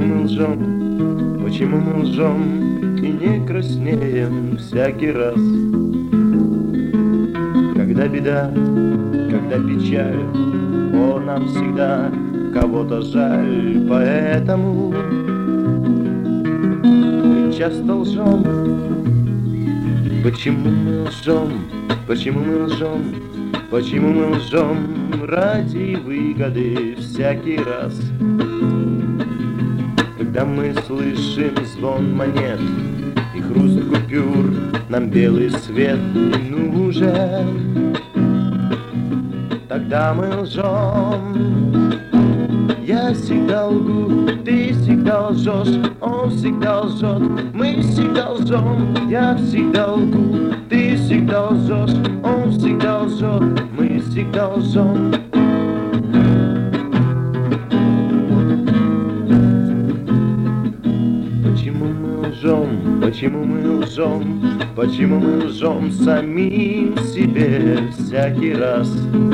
мы лжем, почему мы лжем и не краснеем всякий раз? Когда беда, когда печаль, о, нам всегда кого-то жаль, поэтому мы часто лжем. Почему мы лжем, почему мы лжем, почему мы лжем ради выгоды всякий раз? Когда мы слышим звон монет и хруст купюр, нам белый свет не нужен. Тогда мы лжем. Я всегда лгу, ты всегда лжешь, он всегда лжет, мы всегда лжем. Я всегда лгу, ты всегда лжешь, он всегда лжет, мы всегда лжем. Почему мы лжем, почему мы лжем, почему мы лжем самим себе всякий раз?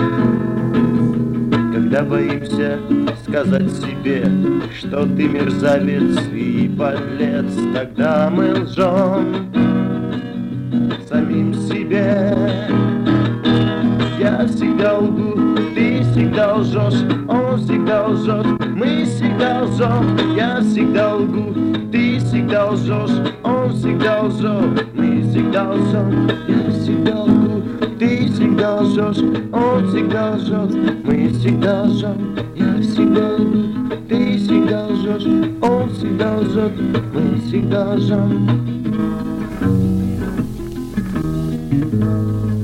Когда боимся сказать себе, что ты мерзавец и подлец, тогда мы лжем самим себе. Я всегда лгу, ты всегда лжешь, он всегда лжет, мы всегда лжем. Я всегда лгу, ты всегда лжешь, он всегда лжет, мы всегда лжем. Я всегда лгу, ты всегда лжешь, он всегда лжет, мы всегда лжем. Я всегда лгу, ты всегда лжешь, он всегда лжет, мы всегда лжем.